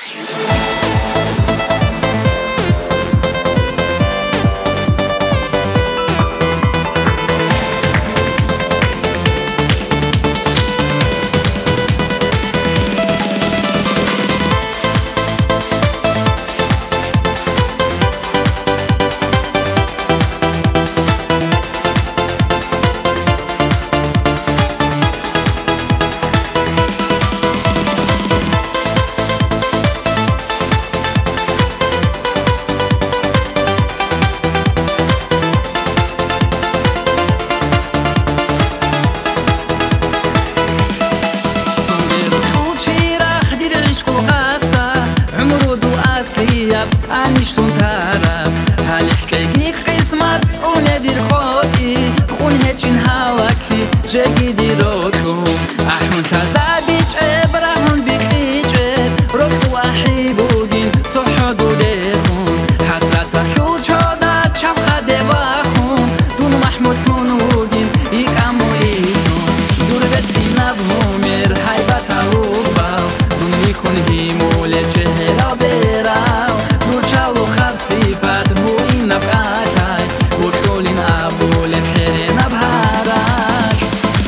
انشتون طرف تلقی قسمت اونه دیر خودی خون هچین هواکی جگیدی رو تو احمون تزادی چه برهون بکلی چه رکو احی بودین تو حدود خون حسرت خود شده چم خده و خون دون محمود خون بودین یک امو ایتون دور بسی نبو میر حیبت رو باو دون میکن هیمول چهرا برا صفات بو این نبعاتای و کلین ابول پهر نبهارش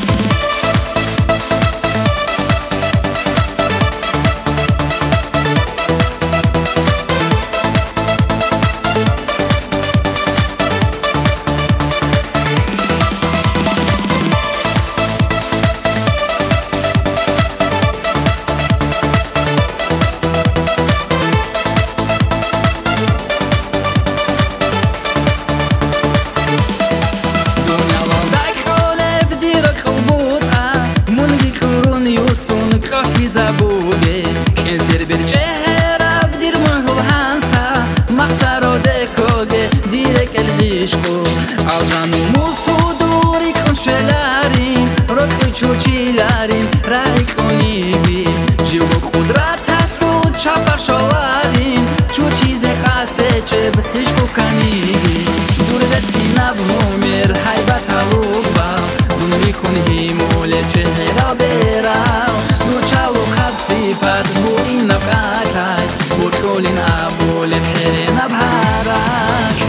زبوده که زیر بر چهره بدیر محول هنسا مخسر دکوده دیرک الهشقو آجانو موسو دوری کن شلارین رکو چوچیلارین رای کنی بی جیو قدرت هستود چپر شالارین چو چیز قاسته چه بهشقو کنی بی دور دستی نبو میر حیبت هلوگ با دون میکنی موله چهره برام صفات بو این نبعاتای و کلین ابول پهر نبهارش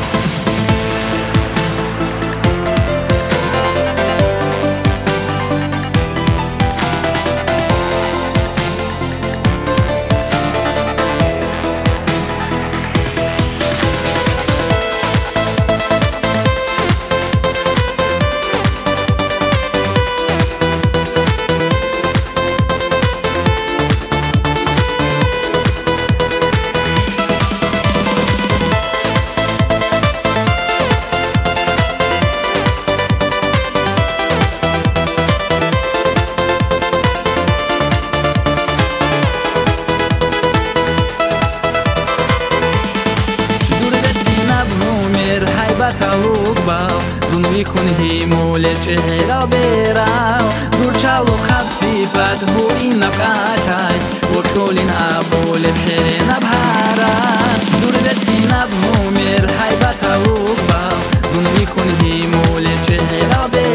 تلوگ باو دون میکن هیمول چهره براو دور چالو خب صفات بو این نبعاتای و کلین ابول پهر نبهارش دور دستی نبو میر حیبت تلوگ باو دون میکن هیمول چهره براو